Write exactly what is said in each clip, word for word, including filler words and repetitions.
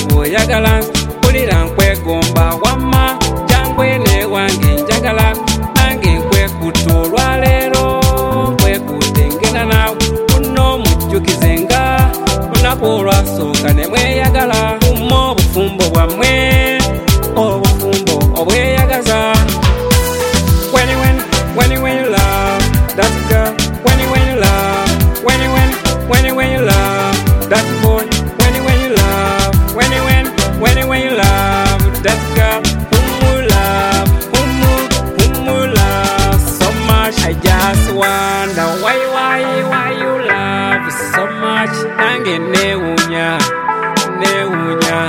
gwoyagala mpulira nkwegomba wamma jangwe ne wange njagala nange nkwekuta olwaleero nkwekuta ngenda naawe muno mujjukize nga lunaku olwasooka ne mweyagala mumma obufumbo bwammwe obufumbo obweyagaza. When you when when you when you love that girl, when you when you love, when you when when you when you love that boy, when you when you love, when you when when you when you love that girl, whom you love, whom you whom you love so much. I just wonder why why why you love so much. Nange neunya neunya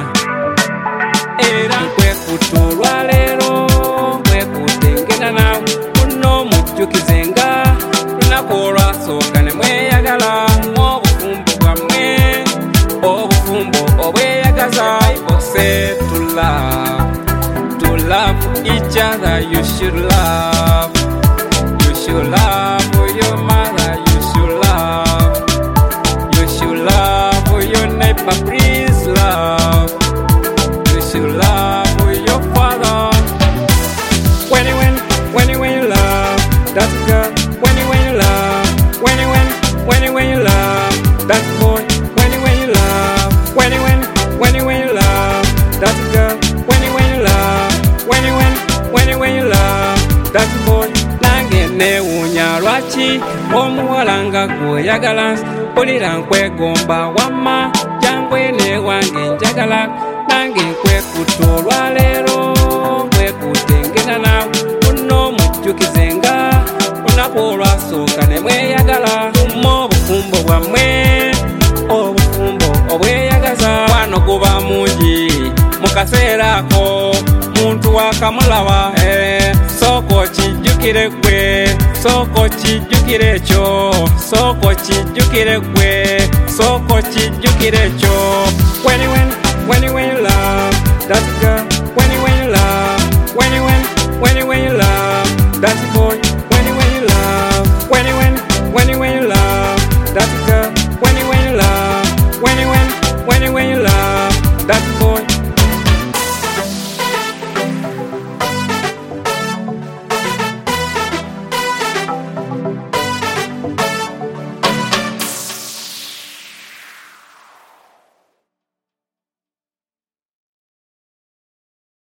era nkwekuta olwaleero nkwekuta ngenda naawe muno mujjukize nga lunaku olwasooka ne mweyagala obufumbo bwammwe obufumbo obweyagaza. People say to love, to love each other you should love, you should love your mother, you should love, you should love your neighbor, please love, you should love your father. When you when when you when you love that girl, when you when you love, when you when when you when you love that boy, when you when you love, when you when when you when you love that girl, when you when you love, when you when when you when you love that boy. Nange neunya lwaki omuwala nga gwoyagala mpulira nkwegomba wamma jangwe ne wange njagala nange nkwekuta olwaleero nkwekuta ngenda naawe muno mujjukize nga lunaku olwasooka ne mweyagala mumma obufumbo bwammwe obufumbo obweyagaza. Wano guba mungi mu kaseera ako muntu wakamulaba eh, sooka okijjukire ggwe, sooka okijjukire ekyo, sooka okijjukire ggwe, sooka okijjukire ekyo. When you when